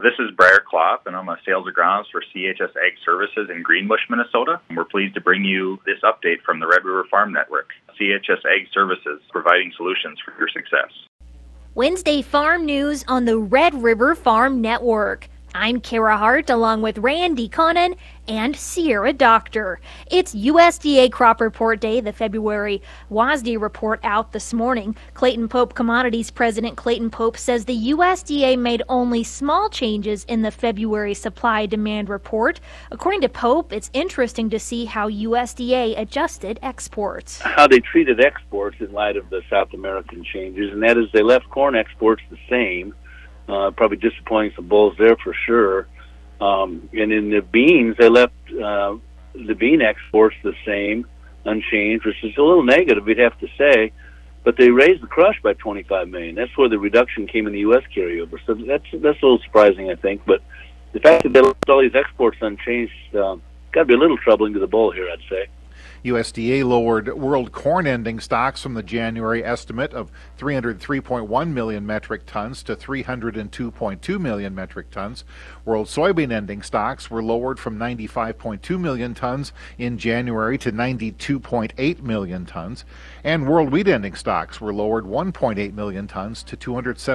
This is Briar Klopp, and I'm a sales agronomist for CHS Ag Services in Greenbush, Minnesota. And we're pleased to bring you this update from the Red River Farm Network. CHS Ag Services, providing solutions for your success. Wednesday Farm News on the Red River Farm Network. I'm Kara Hart along with Randy Connon and Sierra Doctor. It's USDA Crop Report Day, the February WASDE report out this morning. Clayton Pope Commodities President Clayton Pope says the USDA made only small changes in the February supply-demand report. According to Pope, it's interesting to see how USDA adjusted exports. How they treated exports in light of the South American changes, and that is they left corn exports the same. Probably disappointing some bulls there for sure. And in the beans, they left the bean exports the same, unchanged, which is a little negative, we'd have to say. But they raised the crush by $25 million. That's where the reduction came in the U.S. carryover. So that's a little surprising, I think. But the fact that they left all these exports unchanged got to be a little troubling to the bull here, I'd say. USDA lowered world corn ending stocks from the January estimate of 303.1 million metric tons to 302.2 million metric tons. World soybean ending stocks were lowered from 95.2 million tons in January to 92.8 million tons. And world wheat ending stocks were lowered 1.8 million tons to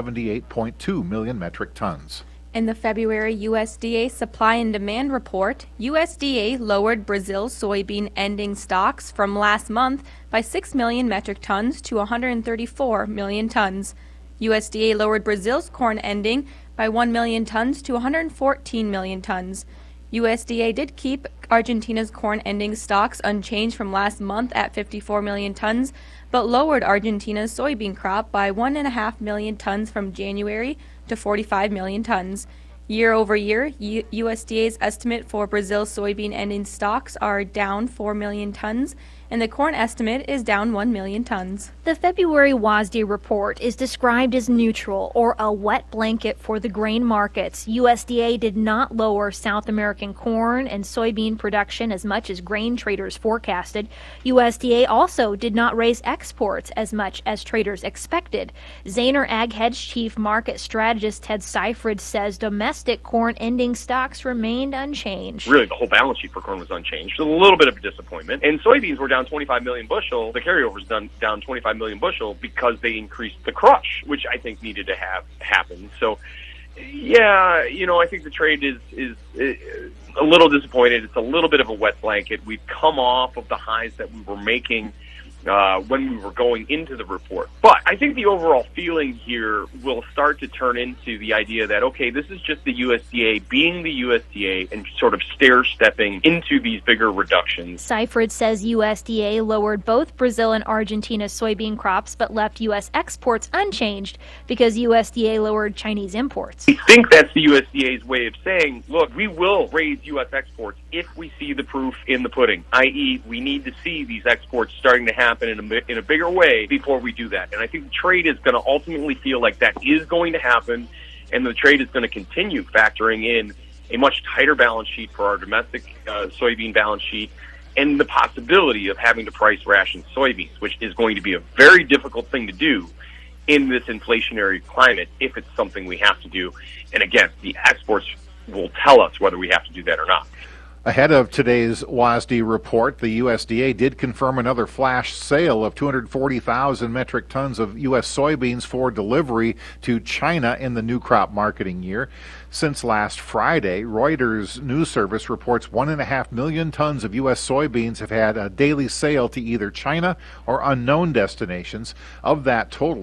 278.2 million metric tons. In the February USDA Supply and Demand Report, USDA lowered Brazil's soybean ending stocks from last month by 6 million metric tons to 134 million tons. USDA lowered Brazil's corn ending by 1 million tons to 114 million tons. USDA did keep Argentina's corn ending stocks unchanged from last month at 54 million tons, but lowered Argentina's soybean crop by 1.5 million tons from January to 45 million tons. Year over year, USDA's estimate for Brazil's soybean ending stocks are down 4 million tons, and the corn estimate is down 1 million tons. The February WASDE report is described as neutral or a wet blanket for the grain markets. USDA did not lower South American corn and soybean production as much as grain traders forecasted. USDA also did not raise exports as much as traders expected. Zaner Ag Hedge Chief Market Strategist Ted Seifried says domestic corn ending stocks remained unchanged. Really, the whole balance sheet for corn was unchanged. A little bit of a disappointment. And soybeans were down 25 million bushel. The carryover's down 25 million bushel because they increased the crush, which I think needed to have happen. So, yeah, I think the trade is a little disappointed. It's a little bit of a wet blanket. We've come off of the highs that we were making when we were going into the report. But I think the overall feeling here will start to turn into the idea that, okay, this is just the USDA being the USDA and sort of stair-stepping into these bigger reductions. Seifried says USDA lowered both Brazil and Argentina soybean crops but left U.S. exports unchanged because USDA lowered Chinese imports. I think that's the USDA's way of saying, look, we will raise U.S. exports if we see the proof in the pudding, i.e. we need to see these exports starting to happen in a bigger way before we do that. And I think the trade is going to ultimately feel like that is going to happen, and the trade is going to continue factoring in a much tighter balance sheet for our domestic soybean balance sheet and the possibility of having to price ration soybeans, which is going to be a very difficult thing to do in this inflationary climate if it's something we have to do. And again, the exports will tell us whether we have to do that or not. Ahead of today's WASDE report, the USDA did confirm another flash sale of 240,000 metric tons of U.S. soybeans for delivery to China in the new crop marketing year. Since last Friday, Reuters news service reports 1.5 million tons of U.S. soybeans have had a daily sale to either China or unknown destinations. Of that total,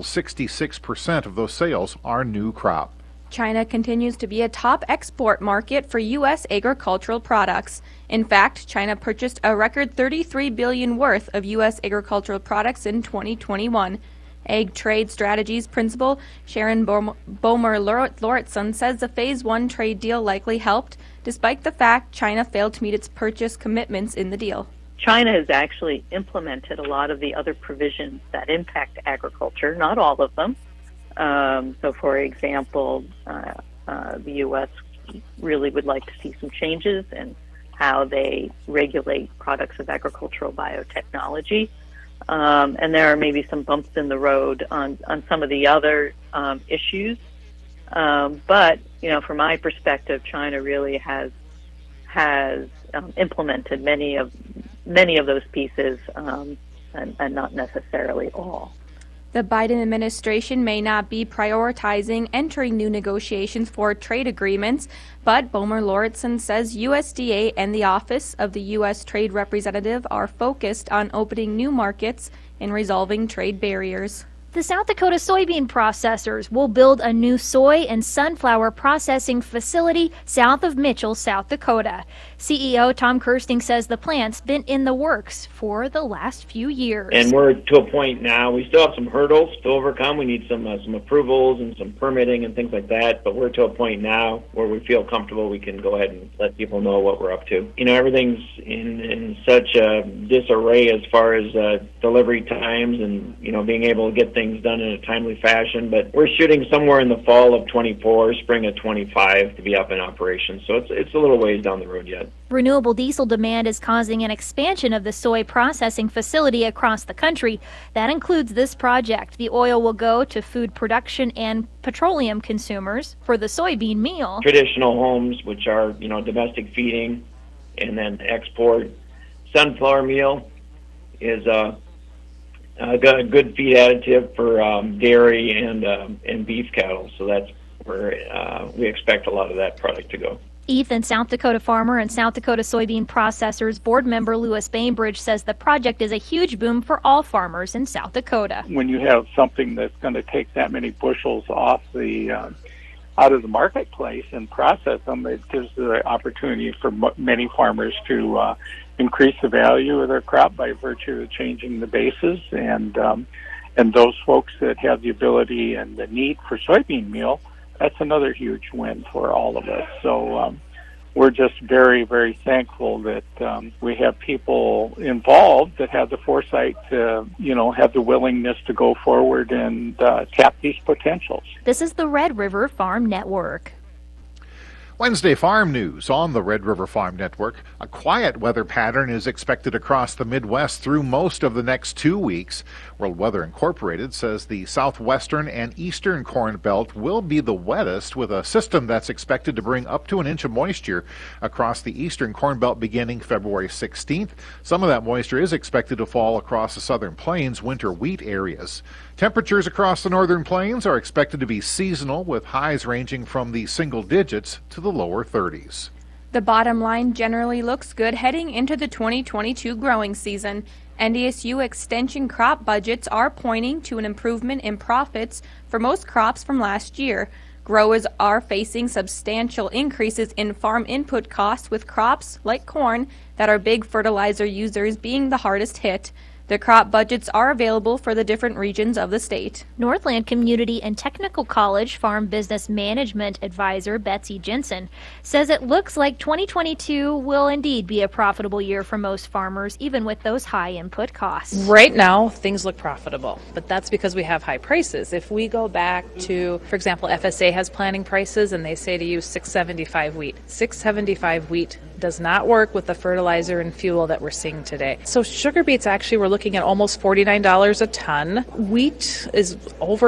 66% of those sales are new crop. China continues to be a top export market for U.S. agricultural products. In fact, China purchased a record $33 billion worth of U.S. agricultural products in 2021. Ag Trade Strategies Principal Sharon Bomer-Lauritsen says the Phase 1 trade deal likely helped, despite the fact China failed to meet its purchase commitments in the deal. China has actually implemented a lot of the other provisions that impact agriculture, not all of them. So, for example, the U.S. really would like to see some changes in how they regulate products of agricultural biotechnology. And there are maybe some bumps in the road on some of the other issues. But, from my perspective, China really has implemented many of those pieces, and not necessarily all. The Biden administration may not be prioritizing entering new negotiations for trade agreements, but Bomer Lauritsen says USDA and the Office of the U.S. Trade Representative are focused on opening new markets and resolving trade barriers. The South Dakota soybean processors will build a new soy and sunflower processing facility south of Mitchell, South Dakota. CEO Tom Kirsting says the plant's been in the works for the last few years. And we're to a point now, we still have some hurdles to overcome. We need some approvals and some permitting and things like that, but we're to a point now where we feel comfortable we can go ahead and let people know what we're up to. Everything's in such a disarray as far as delivery times and, being able to get things done in a timely fashion, but we're shooting somewhere in the fall of 24, spring of 25 to be up in operation, so it's a little ways down the road yet. Renewable diesel demand is causing an expansion of the soy processing facility across the country. That includes this project. The oil will go to food production and petroleum consumers for the soybean meal. Traditional homes, which are, domestic feeding, and then export. Sunflower meal is a good feed additive for dairy and beef cattle, so that's where we expect a lot of that product to go. Ethan, South Dakota farmer and South Dakota soybean processors board member Lewis Bainbridge says the project is a huge boom for all farmers in South Dakota. When you have something that's going to take that many bushels off the out of the marketplace and process them, it gives the opportunity for many farmers to increase the value of their crop by virtue of changing the basis, and those folks that have the ability and the need for soybean meal, that's another huge win for all of us. So we're just very, very thankful that we have people involved that have the foresight to, have the willingness to go forward and tap these potentials. This is the Red River Farm Network. Wednesday farm news on the Red River Farm Network. A quiet weather pattern is expected across the Midwest through most of the next 2 weeks. World Weather Incorporated says the southwestern and eastern Corn Belt will be the wettest, with a system that's expected to bring up to an inch of moisture across the eastern Corn Belt beginning February 16th. Some of that moisture is expected to fall across the southern plains winter wheat areas. Temperatures across the northern plains are expected to be seasonal, with highs ranging from the single digits to the lower 30s. The bottom line generally looks good heading into the 2022 growing season. NDSU extension crop budgets are pointing to an improvement in profits for most crops from last year. Growers are facing substantial increases in farm input costs, with crops like corn that are big fertilizer users being the hardest hit. The crop budgets are available for the different regions of the state. Northland Community and Technical College Farm Business Management Advisor Betsy Jensen says it looks like 2022 will indeed be a profitable year for most farmers, even with those high input costs. Right now, things look profitable, but that's because we have high prices. If we go back to, for example, FSA has planning prices and they say to use $6.75 wheat. $6.75 wheat does not work with the fertilizer and fuel that we're seeing today. So sugar beets actually we're looking at almost $49 a ton. Wheat is over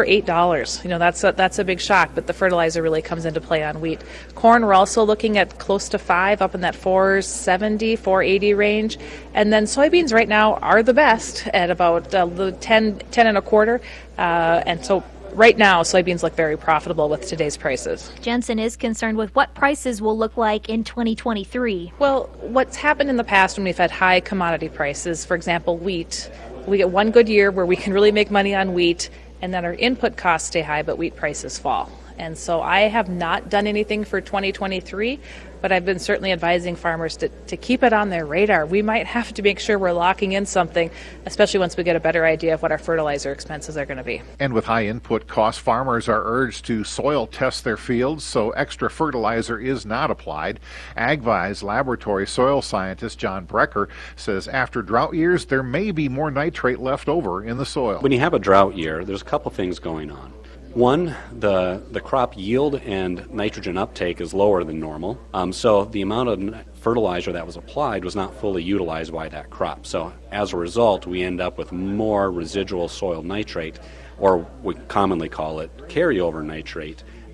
$8. That's a big shock, but the fertilizer really comes into play on wheat. Corn, we're also looking at close to $5, up in that $4.70, $4.80 range. And then soybeans right now are the best at about the 10 and a quarter. And so right now, soybeans look very profitable with today's prices. Jensen is concerned with what prices will look like in 2023. Well, what's happened in the past when we've had high commodity prices, for example, wheat, we get one good year where we can really make money on wheat, and then our input costs stay high, but wheat prices fall. And so I have not done anything for 2023, but I've been certainly advising farmers to keep it on their radar. We might have to make sure we're locking in something, especially once we get a better idea of what our fertilizer expenses are going to be. And with high input costs, farmers are urged to soil test their fields so extra fertilizer is not applied. AgVi's laboratory soil scientist John Brecker says after drought years, there may be more nitrate left over in the soil. When you have a drought year, there's a couple things going on. One, the crop yield and nitrogen uptake is lower than normal, so the amount of fertilizer that was applied was not fully utilized by that crop. So as a result, we end up with more residual soil nitrate, or we commonly call it carryover nitrate,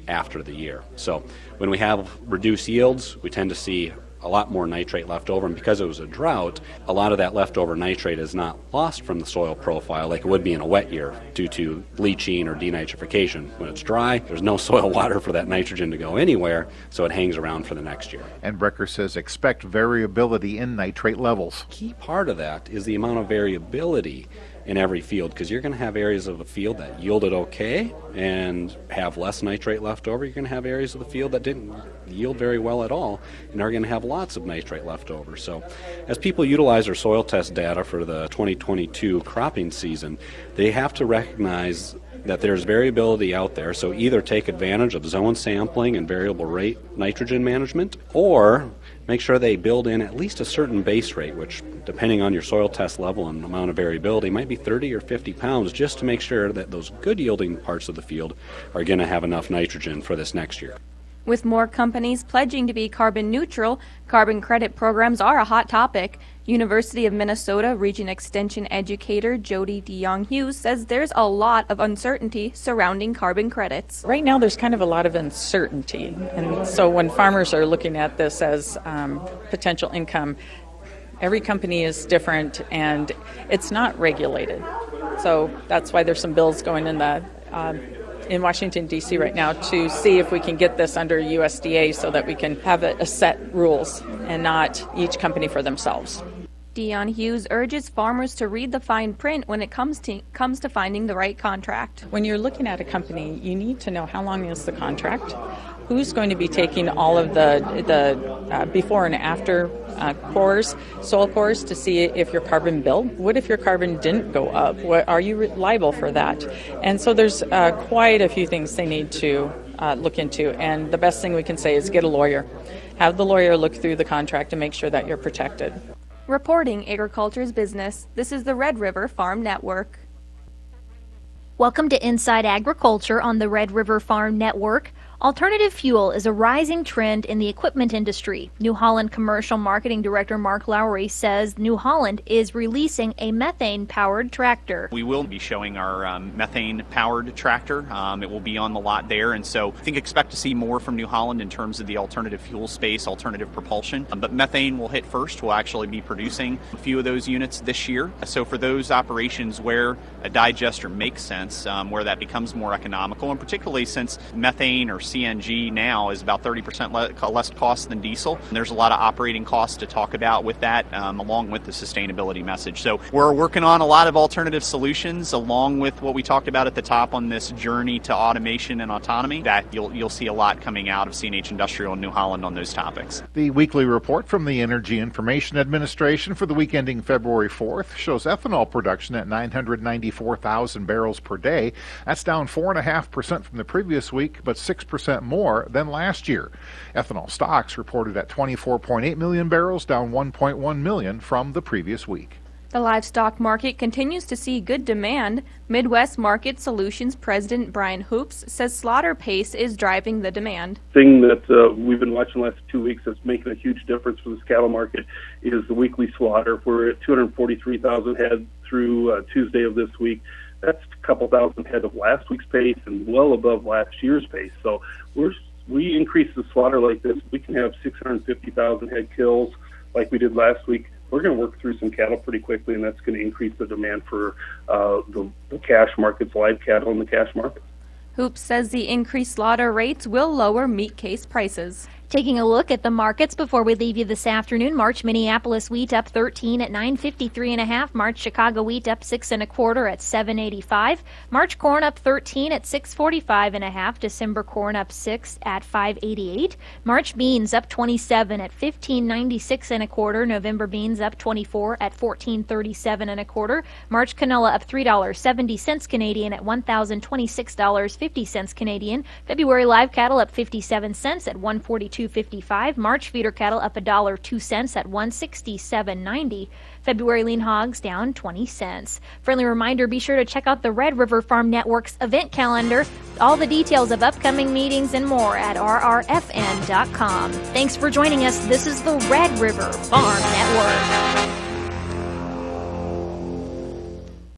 after the year. So when we have reduced yields, we tend to see a lot more nitrate left over, and because it was a drought, a lot of that leftover nitrate is not lost from the soil profile like it would be in a wet year due to leaching or denitrification. When it's dry, there's no soil water for that nitrogen to go anywhere, so it hangs around for the next year. And Brecker says expect variability in nitrate levels. Key part of that is the amount of variability in every field, because you're going to have areas of a field that yielded okay and have less nitrate left over. You're going to have areas of the field that didn't yield very well at all and are going to have lots of nitrate left over. So as people utilize their soil test data for the 2022 cropping season, they have to recognize that there's variability out there, so either take advantage of zone sampling and variable rate nitrogen management, or make sure they build in at least a certain base rate, which, depending on your soil test level and amount of variability, might be 30 or 50 pounds, just to make sure that those good yielding parts of the field are going to have enough nitrogen for this next year. With more companies pledging to be carbon neutral, carbon credit programs are a hot topic. University of Minnesota Region Extension educator Jody DeYoung-Hughes says there's a lot of uncertainty surrounding carbon credits. Right now there's kind of a lot of uncertainty, and so when farmers are looking at this as potential income, every company is different and it's not regulated. So that's why there's some bills going in Washington, D.C. right now to see if we can get this under USDA so that we can have a set rules and not each company for themselves. DeYoung-Hughes urges farmers to read the fine print when it comes to finding the right contract. When you're looking at a company, you need to know how long is the contract, who's going to be taking all of the before and after soil cores to see if your carbon bill. What if your carbon didn't go up? Are you liable for that? And so there's quite a few things they need to look into. And the best thing we can say is get a lawyer. Have the lawyer look through the contract and make sure that you're protected. Reporting Agriculture's Business, this is the Red River Farm Network. Welcome to Inside Agriculture on the Red River Farm Network. Alternative fuel is a rising trend in the equipment industry. New Holland Commercial Marketing Director Mark Lowry says New Holland is releasing a methane-powered tractor. We will be showing our methane-powered tractor. It will be on the lot there, and so I think expect to see more from New Holland in terms of the alternative fuel space, alternative propulsion. But methane will hit first. We'll actually be producing a few of those units this year. So for those operations where a digester makes sense, where that becomes more economical, and particularly since methane or CNG now is about 30% less cost than diesel. And there's a lot of operating costs to talk about with that, along with the sustainability message. So we're working on a lot of alternative solutions, along with what we talked about at the top on this journey to automation and autonomy. That you'll see a lot coming out of CNH Industrial and New Holland on those topics. The weekly report from the Energy Information Administration for the week ending February 4th shows ethanol production at 994,000 barrels per day. That's down 4.5% from the previous week, but 6% more than last year. Ethanol stocks reported at 24.8 million barrels, down 1.1 million from the previous week. The livestock market continues to see good demand. Midwest Market Solutions President Brian Hoops says slaughter pace is driving the demand. Thing that we've been watching the last 2 weeks that's making a huge difference for this cattle market is the weekly slaughter. We're at 243,000 head through Tuesday of this week. That's a couple thousand head of last week's pace and well above last year's pace. So we increase the slaughter like this, we can have 650,000 head kills like we did last week. We're going to work through some cattle pretty quickly, and that's going to increase the demand for the cash markets, live cattle in the cash market. Hoops says the increased slaughter rates will lower meat case prices. Taking a look at the markets before we leave you this afternoon. March Minneapolis wheat up 13 at $9.53.5. March Chicago wheat up 6 1/4 at $7.85. March corn up 13 at $6.45.5. December corn up 6 at $5.88. March beans up 27 at $15.96 1/4. November beans up 24 at $14.37 1/4. March canola up $3.70 Canadian at $1,026.50 Canadian. February live cattle up 57 cents at $142.55. March feeder cattle up $1.02 at $167.90. February lean hogs down 20 cents. Friendly reminder, be sure to check out the Red River Farm Network's event calendar. All the details of upcoming meetings and more at rrfn.com. Thanks for joining us. This is the Red River Farm Network.